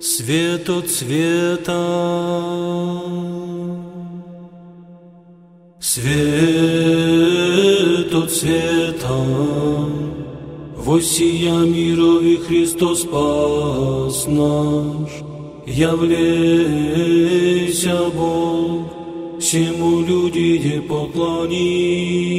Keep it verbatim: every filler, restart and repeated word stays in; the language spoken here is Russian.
Свет от света, свет от света, воссия мирови Христос спас наш, явлейся Бог, всему люди поклонись.